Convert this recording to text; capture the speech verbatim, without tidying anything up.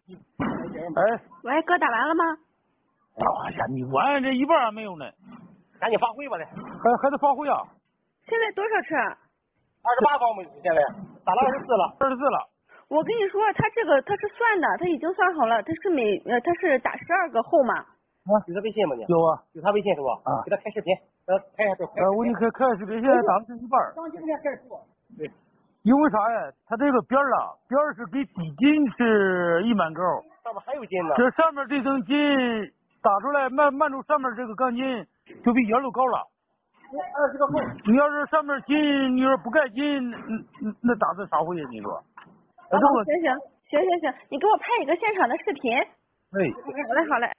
哎， 喂，哥打完了吗？ 哎呀，你完这一半还没有呢， 赶紧发挥吧嘞！ 还还得发挥啊！ 现在多少车？ 二十八方没现在打了二十四了， 二十四了。 我跟你说，他这个他是算的，他已经算好了，他是每呃他是打十二个后嘛。 啊， 有他微信吗你？ 有啊， 有他微信是吧？ 啊， 给他开视频，给他开一下就开。 呃，我给你开开视频，现在打的是一半。 刚今天开始做。对。 因为啥呀？它这个边儿啊，边儿是比底筋是一满钩， 上面还有筋呢。 这上面这层筋打出来，慢慢出上面这个钢筋就比沿路高了。 二十个后。 你要是上面筋，你要是不盖筋，那那那打算啥回呀？你说？ 好，行行行行行，你给我拍一个现场的视频。 哎， 好嘞好嘞。